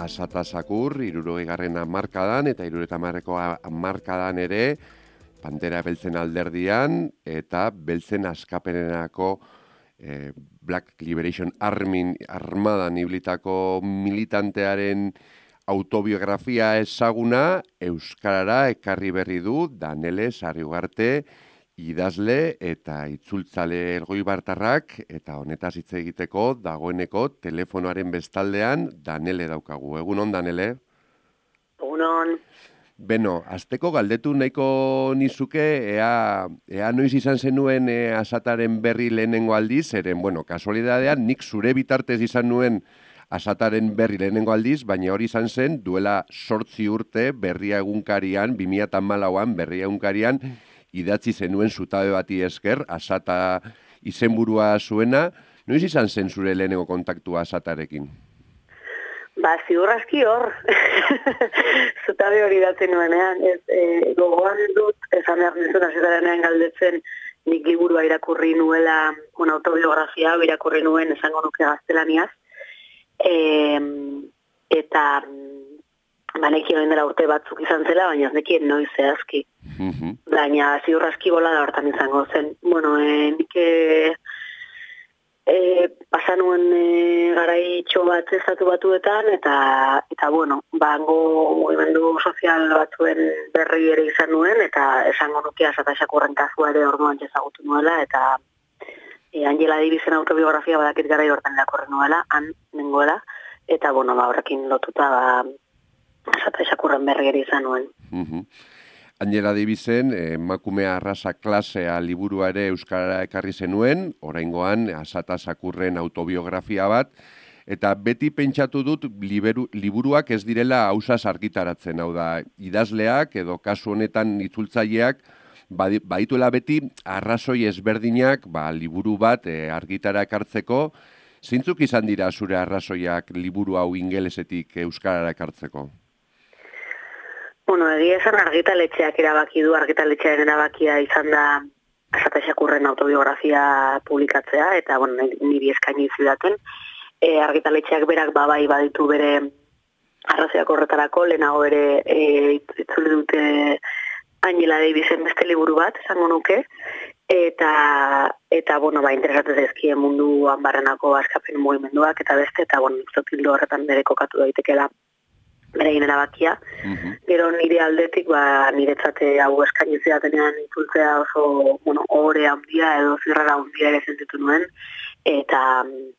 Asatasakur, 60. hamarkadan eta 70. hamarkadan ere, Pantera Beltzen alderdian eta Beltzen askapenerako Black Liberation armadan ibilitako militantearen autobiografia ezaguna euskarara ekarri berri du Danele Sarriugarte, idazle eta itzultzale elgoibartarrak, eta honetaz hitz egiteko dagoeneko telefonoaren bestaldean Danele daukagu. Egunon, Danele? Egunon. Beno, azteko galdetu nahiko nizuke, ea noiz izan zenuen Asataren berri lehenengo aldiz, eren, kasualidadean nik zure bitartez izan nuen Asataren berri lehenengo aldiz, baina hori izan zen duela 8 urte Berria egunkarian, 2014an Berria egunkarian, idatzi zenuen zutabe bati esker, Asata izenburua zuena. Noiz izan zen zure lehenengo kontaktua Asatarekin? Ziurrazki hor, zutabe hori datzen nuenean, gogoan dut, esan behar nizun Asatarenean galdetzen, nik liburua irakurri nuela, autobiografia irakurri nuen esango nuke gaztelaniaz, eta nekien orain dela urte batzuk izan zela, baina ez nekien noiz zehazki. Baina ziurrazki bola da hortan izango zen. Nik pasa nuen garaitxo bat estatu batuetan, eta hango mugimendu sozial batzuen berri ere izan nuen, eta esango nuke Asatasakurren kasua ere orduan ezagutu nuela, eta Angela Davisren autobiografia badakit garai hortan irakurri nuela, han nengoela, eta horrekin lotuta Asatasakurren berri ere izan nuen. Angela Davisen, emakumea arrasa klasea liburua ere euskarara ekarri zenuen, oraingoan Asatasakurren autobiografia bat, eta beti pentsatu dut liburuak ez direla ausaz argitaratzen, hau da, idazleak edo kasu honetan itzultzaileak badituela beti arrazoi ezberdinak liburu bat argitara ekartzeko. Zeintzuk izan dira zure arrazoiak liburu hau ingelesetik euskarara ekartzeko? Egia esan argitaletxeak erabaki du, argitaletxearen erabakia izan da Asatasakurren autobiografia publikatzea, eta niri eskaini zidaten. Argitaletxeak berak bai baditu bere arrazoiak horretarako, lehenago ere itzuli dute Angela Davisen beste liburu bat, esango nuke, eta interesatzen zaizkie munduan barrenako askapen mugimenduak eta beste, eta zotildo horretan bere kokatu daitekela berein erabakia. Gero nire aldetik, niretzate hau eskaini zidatenean itzultzea oso, ohore handia edo zirrara handia ere sentitu nuen, eta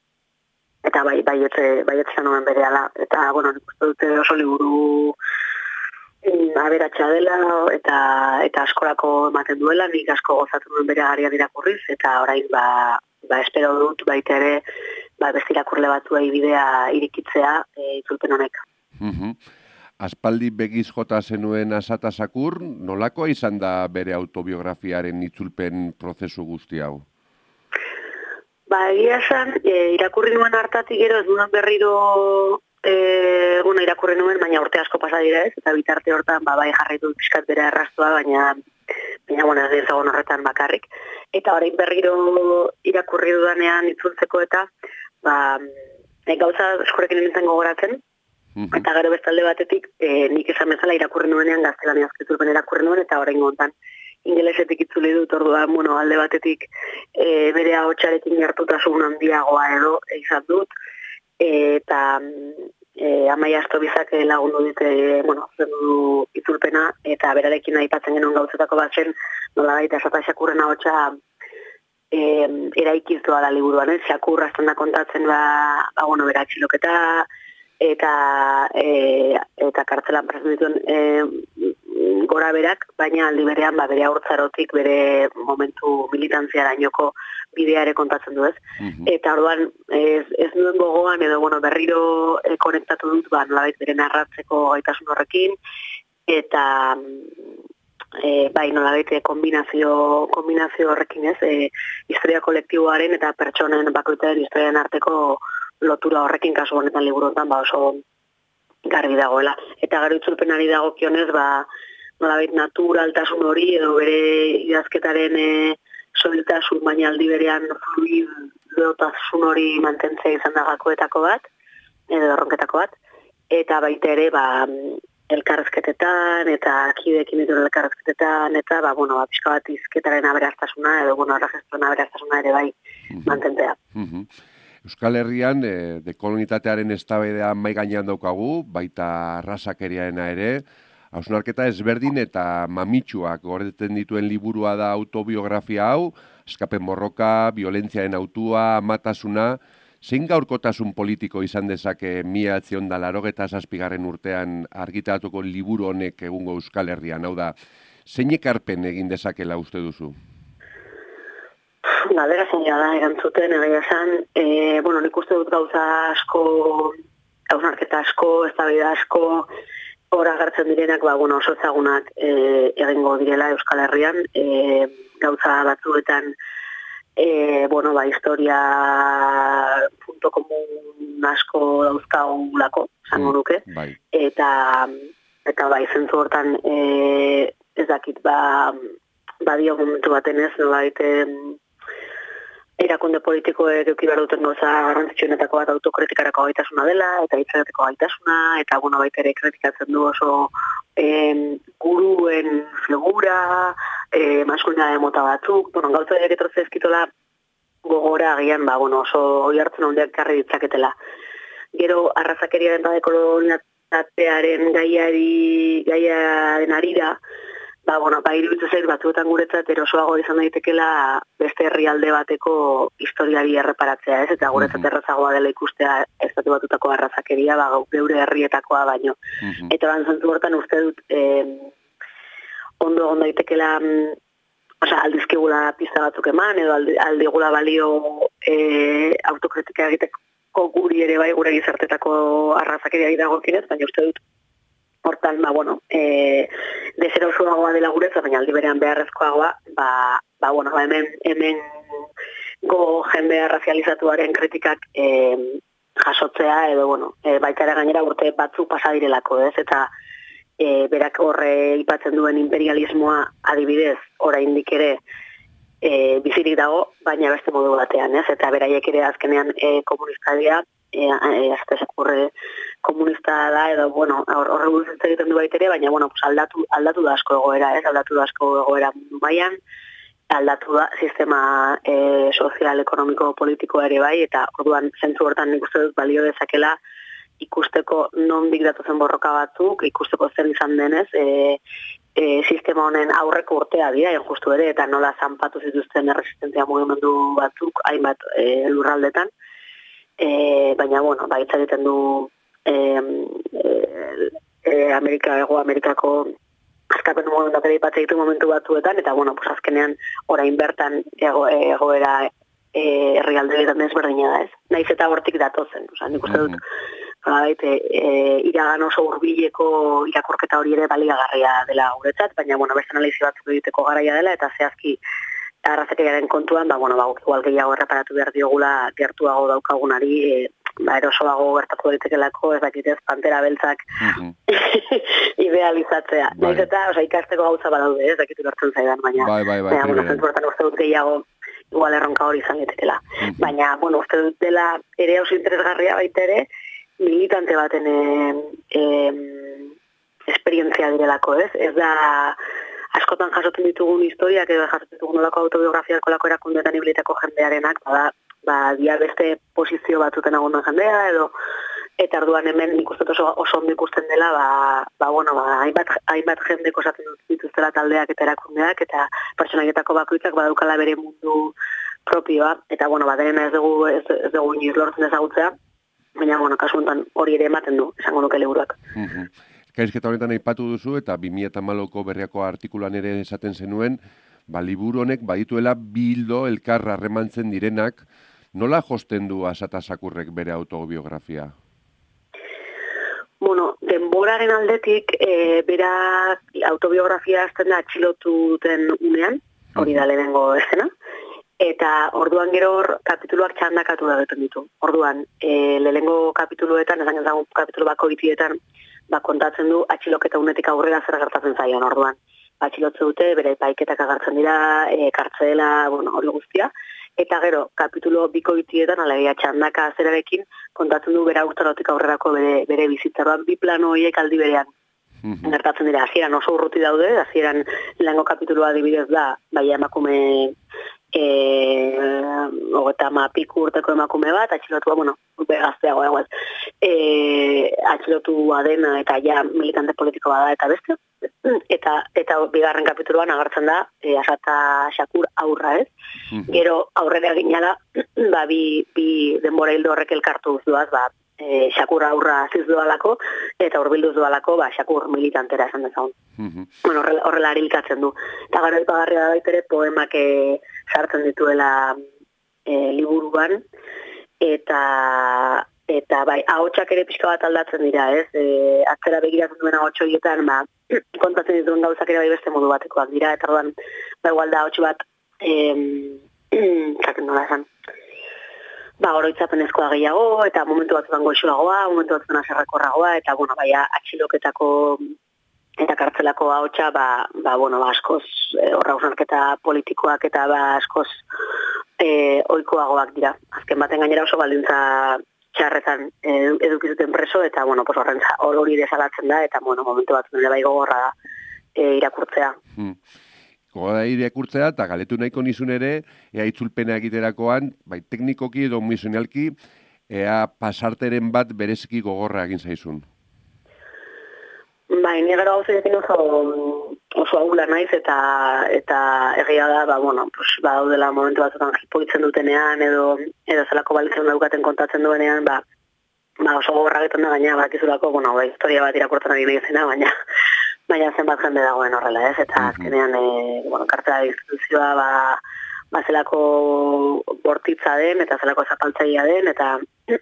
baietza nuen berehala. Eta, nik uste dute oso liburu aberatsa dela, eta askorako ematen duela, nik asko gozatu nuen bere agarian irakurriz, eta orain, espero dut, baita ere, beste irakurle batzuei bidea irikitzea itzulpen honek. Aspaldi begiz jota zenuen Asatasakur, nolakoa izan da bere autobiografiaren itzulpen prozesu guzti hau? Egia esan, irakurri nuen hartatik gero, ez duen berriro irakurri nuen, baina urte asko pasa dira ez, eta bitarte hortan bai jarraitu pixkat bere erraztua, baina ez dezagon horretan bakarrik. Eta orain berriro irakurri dudanean itzultzeko eta gauza eskorekin nintzen gogoratzen, eta gero bestalde batetik nik esan bezala irakurri nuenean gaztelaniaz itzulpen irakurri nuen, eta orain gontan ingelesetik itzuli dut orduan, alde batetik bere ahotsarekin gertutasun handiagoa edo izan dut, eta Amaia Astobizak lagundu dute zendu itzulpena, eta berarekin aipatzen genuen gauzetako bat zen, nolabait Asatasakurren ahotsa eraikiz doa da liburuan, Sakur hasten da kontatzen bera atxiloketa, eta kartzelan preso dituen gora berak, baina aldi berean bere haurtzarotik bere momentu militantziarainoko bidea ere kontatzen du ez. Eta orduan ez nuen gogoan edo berriro konektatu dut nolabait bere narratzeko gaitasun horrekin, eta nolabait kombinazio horrekin ez, historia kolektiboaren eta pertsonen bakoitzaren historiaren arteko lotura horrekin kasu honetan liburuetan oso garbi dagoela. Eta gero itzulpenari dagokionez, nolabait naturaltasun hori edo bere idazketaren soiltasun, baina aldi berean fluidotasun hori mantentzea izan da gakoetako bat, edo erronketako bat. eta baita ere, elkarrezketetan, eta kideekin dituen elkarrezketetan, eta, pixka bat izketaren aberastasuna, edo, arragestuen aberastasuna ere bai mantentzea. Euskal Herrian, dekolonitatearen eztabaida mai gainean daukagu, baita arrazakeriarena ere, hausnarketa ezberdin eta mamitsuak gordetzen dituen liburua da autobiografia hau, Escape Morroka, Biolentziaren autua, Amatasuna, zein gaurkotasun politiko izan dezake 1987 urtean argitaratuko liburu honek egungo Euskal Herrian, hau da, zein ekarpen egin dezakela uste duzu? Galdera zeina da, erantzuten, egia esan, nik uste dut gauza asko, hausnarketa asko, eztabaida asko, hor agertzen direnak, oso ezagunak egingo direla Euskal Herrian, gauza batzuetan, historia punto komun asko dauzkagulako, zango nuke, eta zentzu hortan, ez dakit, badio momentu baten ez, erakunde politikoek eduki behar duten gauza garrantzitsuenetako bat autokritikarako gaitasuna dela, eta hitzagateko gaitasuna, eta baita ere kritikatzen du oso guruen figura, maskulina mota batzuk, gauza horiek etortzen ezkitola gogora agian, oso hori hartzen handiak karri ditzaketela. Gero, arrazakeriaren eta dekoloniatatearen gaiaren arira, iruditzen zait batzuetan guretzat erosoago izan daitekela beste herrialde bateko historiari erreparatzea, ez? Eta guretzat errazagoa dela ikustea estatu batutako arrazakeria, geure herrietakoa baino. Eta zentzu hortan uste dut ondo daitekela aldizkigula pista batzuk eman, edo aldigula balio autokritika egiteko guri ere bai gure gizartetako arrazakeria dagokienez, baina uste dut hortan, deserosoagoa dela guretzat, baina aldi berean beharrezkoagoa, hemen jende razializatuaren kritikak jasotzea, edo, baita ere gainera urte batzuk pasa direlako, ez? Eta berak horre ipatzen duen imperialismoa adibidez, oraindik ere bizirik dago, baina beste modu batean, ez? Eta beraiek ere azkenean komunista dira, Azatesakurre komunista da, edo, horre buruz egiten du baitere, baina, aldatu da asko egoera, ez? Aldatu da asko egoera mundu mailan, aldatu da sistema sozial, ekonomiko, politiko ere bai, eta orduan zentzu hortan nik uste dut balio dezakela ikusteko nondik datuzen borroka batzuk, ikusteko zer izan denez, sistema honen aurreko urtea dira, justu ere, eta nola zanpatu zituzten erresistentzia mugimendu batzuk, hainbat lurraldetan, baina, baitza egiten du Hego Amerikako azkapen momentuak ere ipatze ditu momentu batzuetan, eta, azkenean orain bertan egoera herrialdeetan ezberdina da ez. Naiz eta hortik datozen, nik uste dut, iragan oso hurbileko irakurketa hori ere baliagarria dela guretzat, baina, beste analizi batzuk egiteko garaia dela, eta zehazki arrazakeriaren kontuan, igual gehiago erreparatu behar diogula gertuago daukagunari, erosoago gertatu daitekelako, ez dakitez, pantera beltzak idealizatzea. Naiz eta, ikasteko gauza badaude, ez dakitu gertzen zaidan, baina, zentuertan uste dut gehiago, igual erronka hori izan ditekela. Baina, uste dut dela ere oso interesgarria baita ere, militante baten esperientzia direlako, ez? Ez da askotan jasotzen ditugun historiak edo jasotzen ditugun olako autobiografiak olako erakundeetan ibilitako jendearenak, dia beste posizio batzuten agundan jendea, edo eta arduan hemen ikustet oso ondo ikusten dela, hainbat jendeko esaten dituztela taldeak eta erakundeak, eta pertsonaietako bakoitzak badaukala bere mundu propioa, eta baderena ez dugu inoiz lortzen ezagutzea, baina kasu honetan hori ere ematen du, esango nuke liburuak. Elkarrizketa honetan aipatu duzu, eta 2014ko berriako artikulan ere esaten zenuen, liburu honek badituela bi ildo elkar harremantzen direnak, nola josten du Asatasakurrek bere autobiografia? Denboraren aldetik, bera autobiografia azten da atxilotu duten unean, hori da lehenengo estena, eta orduan gero kapituluak txandakatu da duten ditu. Orduan, lehenengo kapituluetan, esan ezagun kapitulu bako bitietan, kontatzen du atxiloketa unetik aurrera zer gertatzen zaion orduan. Atxilotze dute, bere epaiketak agertzen dira, kartzela, hori guztia, eta gero, kapitulo bikoitietan, alegia txandaka zerarekin, kontatzen du bera urtarotik aurrerako bere bizitzaroan, bi plano horiek aldi berean. Gertatzen dira, hasieran oso urruti daude, hasieran lehengo kapituloa adibidez da, baina emakume piku urteko emakume bat, atxilotua, gazteago egoaz, atxilotua dena eta ja militante politiko bada eta beste, eta bigarren kapituloan agertzen da, Asata Shakur aurra ez, gero aurrera ginala, bi denbora hildo horrek elkartu zuaz, Shakur aurra ziz doalako, eta urbilduz doalako, Shakur militantera esan dezagun. Horrela arilkatzen du. Eta gara ipagarria da baitere poemak sartzen dituela liburuan, eta bai, ahotsak ere pixka bat aldatzen dira, ez? Atzera begiratzen duen ahotso horietan, kontatzen dituen gauzak ere bai beste modu batekoak dira, eta orduan, igual da ahotsu bat, zaken nola esan, oroitzapenezkoa gehiago, eta momentu batzutan goxoagoa, momentu batzutan aserrekorragoa, eta, atxiloketako eta kartzelako ahotsa, askoz, horra usarketa politikoak eta askoz ohikoagoak dira. Azken baten gainera oso baldintza txarretan edukizuten preso, eta, hori desalatzen da, eta, momentu batzutan ere bai gogorra da irakurtzea. Goda irakurtzea, eta galetu nahiko nizun ere, ea itzulpena egiterakoan, bai teknikoki edo misionalki, ea pasarteren bat bereziki gogorra egin zaizun. Bai, ni gero gauzekin oso agula naiz, eta egia da, daudela momentu batzutan jipoitzen dutenean, edo zelako balitzen daukaten kontatzen duenean, oso gogorra egiten da gaina, bakizulako, historia bat irakurtzen ari nahizena, baina zenbat jende dagoen horrela, ez? Eta azkenean, kartela instituzioa, zelako bortitza den, eta zelako zapaltzaia den, eta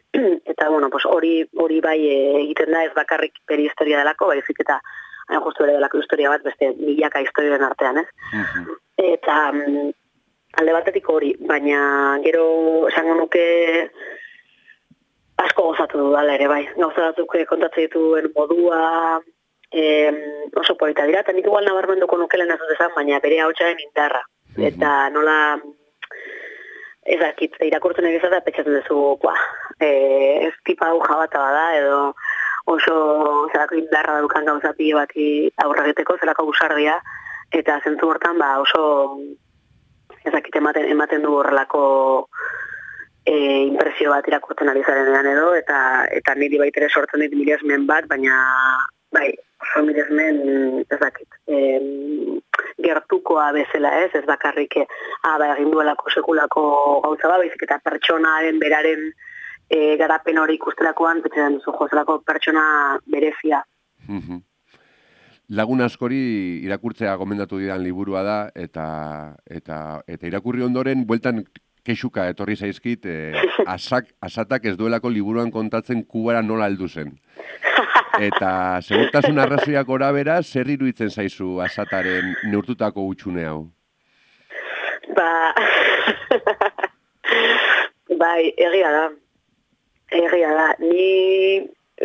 hori bai egiten da ez bakarrik bere historia delako, baizik eta hain justu ere delako historia bat, beste milaka historiaren artean, ez? Eta alde batetik hori, baina gero esango nuke asko gozatu dudala ere, bai. Gauza batzuk kontatzen dituen modua, oso polita dira, eta nik igual nabarmenduko nukelen ez dut esan, baina bere hautsaen indarra. Eta nola, ez dakit, irakurtzen egizata petxatzen duzu, ez tipa aguja bat bada, edo oso zelako indarra daukan gauza pile bati aurre egiteko, zelako gusardia, eta zentzu hortan, oso, ez dakit, ematen du horrelako impresio bat irakurtzen ari zarenean edo, eta niri baitere sortzen dit miresmen bat, baina, bai, oso miresmen, ez dakit, gertukoa bezala ez bakarrik egin duelako sekulako gauza bat, baizik eta pertsonaren beraren garapen hori ikustelakoan, petxetan duzu jozelako pertsona berezia. Lagun askori irakurtzea gomendatu didan liburua da, eta irakurri ondoren, bueltan kexuka etorri zaizkit, Asatak ez duelako liburuan kontatzen Kubara nola heldu zen. Eta segurtasun arrazoiak gora bera, zer iruditzen zaizu Asataren neurtutako hutsune hau? Bai, egia da. Ni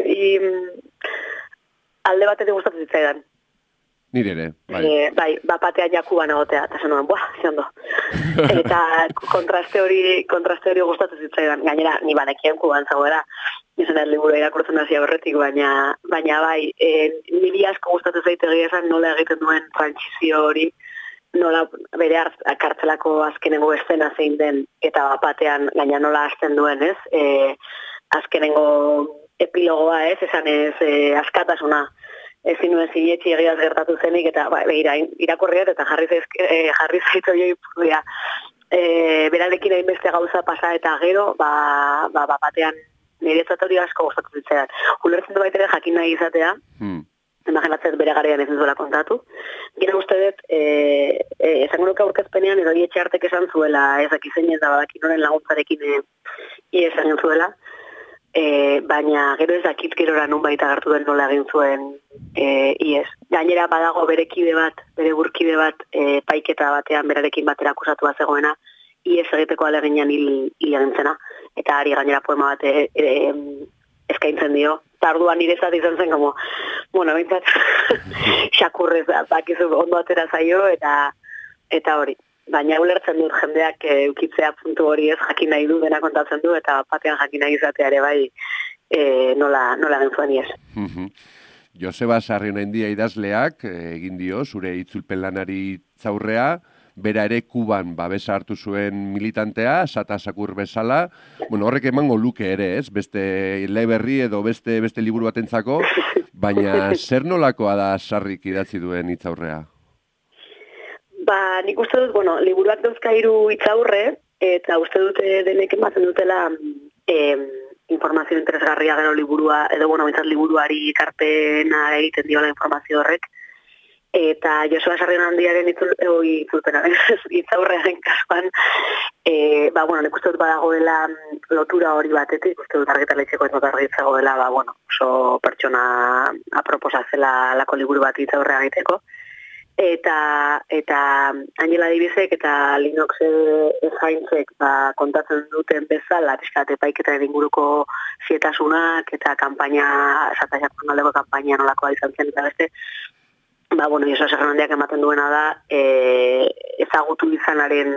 alde batetik gustatzen zitzaidan. Nire ere, bai. Bai, batean jakuban egotea, eta zen nuen, zeondo. Eta kontraste hori gustatzen zitzaidan. Gainera, ni banekien kuban zagoela, izan liburu irakurtzen hasi aurretik, baina bai, niri asko gustatzen zaitegia esan nola egiten duen trantsizio hori, nola bere kartzelako azkenengo eszena zein den, eta batean gaina nola hasten duen, ez? Azkenengo epilogoa, ez? Esan ez, askatasuna. Ezin nuen zinetxi egiaz gertatu zenik, eta irakurriat eta jarri zaitu joi purria. Berarekin hainbeste gauza pasa eta gero, batean niretzat hori asko gustatu zitzaidan. Ulertzen du baitere jakin nahi izatea, imaginatzen bere garaian ez duela kontatu. Gero uste dut, esango nuke aurkezpenean edo Etxe Artek esan zuela, ezak izen ez da badakin noren laguntzarekin esan zuela, baina gero ez dakit gerora nun baita agertu den nola egin zuen ies. Gainera badago bere burkide bat, paiketa batean berarekin batera akusatua zegoena, ies egiteko aleginan hil egin zena. Eta ari gainera poema bat eskaintzen dio. Eta orduan nirezat izan zen, bintzat, xakurrez bakizu ondo atera zaio, eta hori. baina ulertzen dut jendeak eukitzea puntu hori ez jakin nahi du, dena kontatzen du, eta batean jakin nahi izatea ere bai nola den zuen iez. Joseba Sarrionaindia idazleak egin dio zure itzulpen lanari zaurrea, bera ere Kuban babesa hartu zuen militantea, Sata Sakur bezala, horrek emango luke ere, ez? Beste eleberri edo beste liburu batentzako, baina zer nolakoa da Sarrik idatzi duen hitzaurrea? Nik uste dut, liburuak dauzka 3 hitzaurre, eta uste dute denek ematen dutela informazio interesgarria gero liburua, edo bintzat liburuari karpena egiten diola informazio horrek, eta Joseba Sarrionaindiaren hitzaurrearen kasuan, nik uste dut badagoela lotura hori batetik, uste dut argitaletxeko ez dut argitzago dela, oso pertsona aproposa zela lako liburu bat hitzaurrea egiteko, eta Angela Davisek eta Linux Jainzek kontatzen duten bezala, pixkat epaiketaren inguruko zietasunak eta kampaina, Sataiakon aldeko kampaina nolakoa izan zen eta beste, Joseba Sarrionaindiak ematen duena da ezagutu izanaren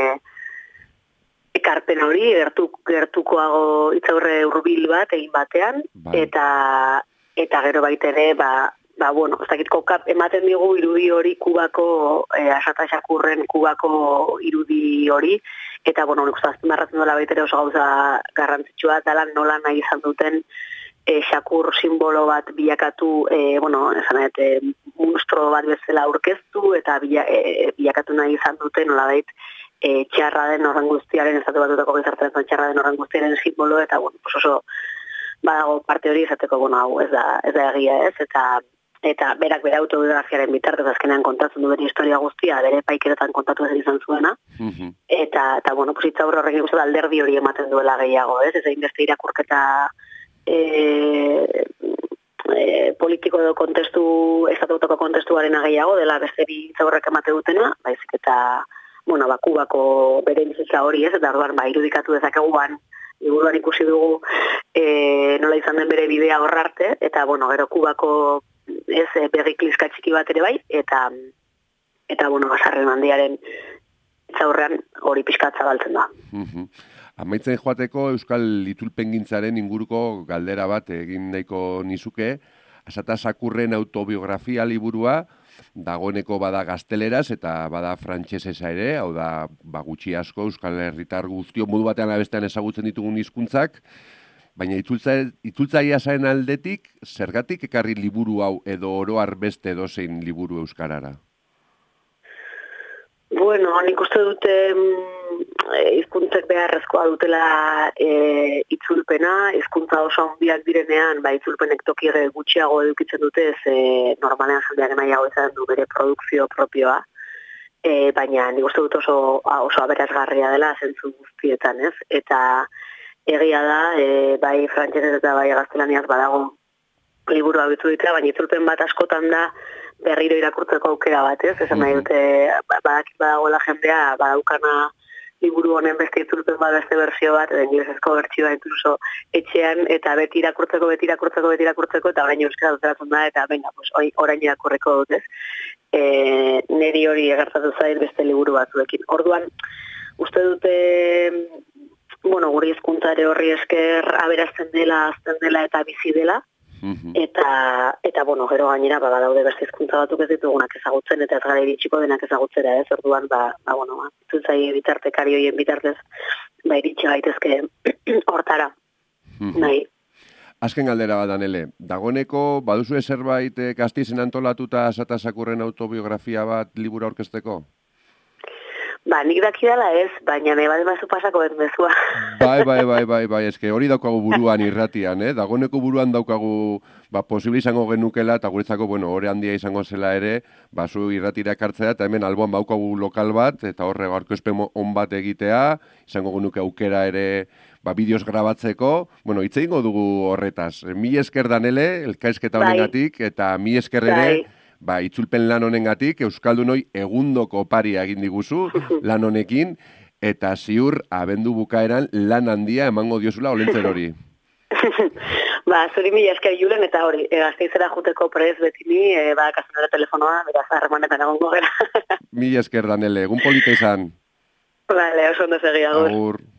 ekarpen hori, gertukoago hitzaurre hurbil bat egin batean, eta gero baitere, ez dakit kokap ematen digu irudi hori Kubako, Asata Shakurren Kubako irudi hori, eta nik uste azpimarratzen duela baitere oso gauza garrantzitsua, dela nola nahi izan duten Shakur simbolo bat bilakatu, monstro bat bezala aurkeztu, eta bilakatu nahi izan duten nolabait txarra den horren guztiaren, Estatu Batuetako gizartean txarra den horren guztiaren simbolo, eta oso badago parte hori izateko, hau ez da egia ez, eta berak bere autobiografiaren bitartez azkenean kontatzen du bere historia guztia, bere paikeretan kontatu ez izan zuena, eta hitzaurre horrekin guzti alderdi hori ematen duela gehiago, ez egin beste irakurketa politiko edo kontestu, estatutako kontestuaren gehiago, dela beste bi hitzaurrek emate dutena, baizik eta, Kubako bere bizitza hori ez, eta orduan, irudikatu dezakeguan, liburuan ikusi dugu nola izan den bere bidea horrarte, eta, gero Kubako berrikliska txiki bat ere bai, eta Sarrionaindiaren hitzaurrean hori pixkat zabaltzen da. Amaitzen joateko Euskal Itzulpengintzaren inguruko galdera bat egin nahiko nizuke, Asata Sakurren autobiografia liburua, dagoeneko bada gazteleraz eta bada frantsesesa ere, hau da, gutxi asko Euskal Herritar guztio modu batean abestean ezagutzen ditugun hizkuntzak, baina itzultzailea zaren aldetik, zergatik ekarri liburu hau edo oro har beste edozein liburu euskarara? Nik uste dute hizkuntzek beharrezkoa dutela itzulpena, hizkuntza oso handiak direnean, itzulpenek toki gutxiago edukitzen dute, normalean jendeak nahiago izan du bere produkzio propioa, baina nik uste dut oso aberasgarria dela zentzu guztietan, ez? Eta egia da, bai frantsesez eta bai gaztelaniaz badago liburu abitu ditea, baina itzulpen bat askotan da berriro irakurtzeko aukera bat, ez? Esan nahi dute, badakit badagoela jendea, badaukana liburu honen beste itzulpen bat, beste berzio bat, edo inglesezko bertsioa inkluso etxean, eta beti irakurtzeko, eta orain euskara duteratzen da, eta venga, orain irakurreko dut, ez? Neri hori egertatu zait beste liburu batzuekin. Orduan, uste dute, gure hizkuntzare horri esker aberazten dela, azten dela eta bizi dela, eta gero gainera badaude beste hizkuntza batzuk ez ditugunak ezagutzen eta ez gara iritsiko denak ezagutzera, ez? Orduan itzultzaile bitartekari horien bitartez iritsi gaitezke hortara. Nahi. Azken galdera bat, Danele, dagoeneko baduzue zerbait Gasteizen antolatuta Asata Sakurren autobiografia bat liburu aurkezteko? Nik dakidala ez, baina me bademazu pasako ez mezua. Bai, eske hori daukagu buruan irratian, dagoeneko buruan daukagu posible izango genukela, eta guretzako, hori handia izango zela ere, zu irratira ekartzea, eta hemen alboan baukagu lokal bat, eta horre aurkezpen on bat egitea, izango genuke aukera ere, bideos grabatzeko, hitz egingo dugu horretaz. Mi esker Danele, elkarrizketa honengatik, eta mi esker ere, itzulpen lan honengatik, Euskaldunoi egundoko oparia egin diguzu, lan honekin, eta ziur abendu bukaeran lan handia emango diozula olentzer hori. Zuri mila esker Julen, eta hori, Gasteizera juteko prez betini, kasunera telefonoa, beraz, harremanetan egongo gara. Mila esker, Danele, egun polita izan. Vale, oso ondo segi, agur. Agur.